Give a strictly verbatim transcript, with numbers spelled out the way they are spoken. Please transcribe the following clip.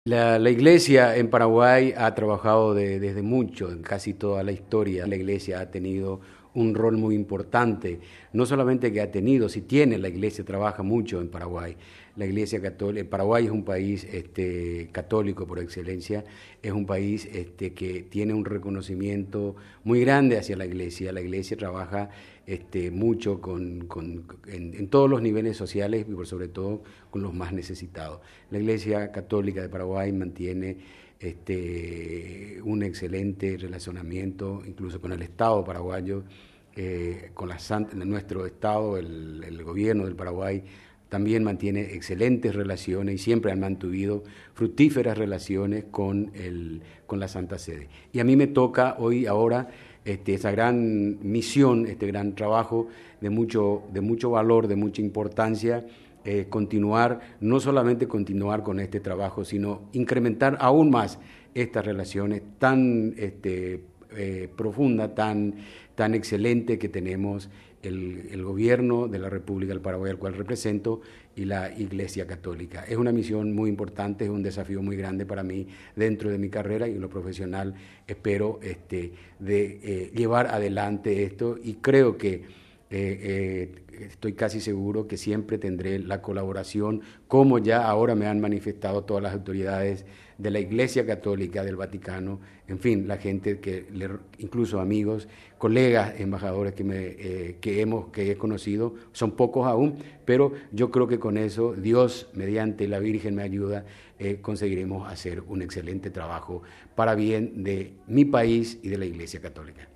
La, la iglesia en Paraguay ha trabajado de- desde mucho, en casi toda la historia. La iglesia ha tenido un rol muy importante, no solamente que ha tenido, si tiene, la iglesia trabaja mucho en Paraguay. La iglesia católica, Paraguay es un país este, católico por excelencia, es un país este, que tiene un reconocimiento muy grande hacia la iglesia. La iglesia trabaja este, mucho con, con- en, en todos los niveles sociales y por sobre todo con los más necesitados. La iglesia católica de Paraguay mantiene este, un excelente relacionamiento incluso con el Estado paraguayo, eh, con la Santa, nuestro Estado, el, el gobierno del Paraguay también mantiene excelentes relaciones y siempre han mantenido fructíferas relaciones con, el, con la Santa Sede. Y a mí me toca hoy, ahora, este, esa gran misión, este gran trabajo de mucho, de mucho valor, de mucha importancia, eh, continuar, no solamente continuar con este trabajo, sino incrementar aún más estas relaciones tan este, eh, profundas, tan, tan excelentes que tenemos el, el gobierno de la República del Paraguay, al cual represento, y la Iglesia Católica. Es una misión muy importante, es un desafío muy grande para mí dentro de mi carrera y en lo profesional espero este, de, eh, llevar adelante esto y creo que eh, eh, estoy casi seguro que siempre tendré la colaboración, como ya ahora me han manifestado todas las autoridades de la Iglesia Católica del Vaticano, en fin, la gente que, incluso amigos, colegas, embajadores que, me, eh, que, hemos, que he conocido, son pocos aún, pero yo creo que con eso Dios, mediante la Virgen me ayuda, eh, conseguiremos hacer un excelente trabajo para bien de mi país y de la Iglesia Católica.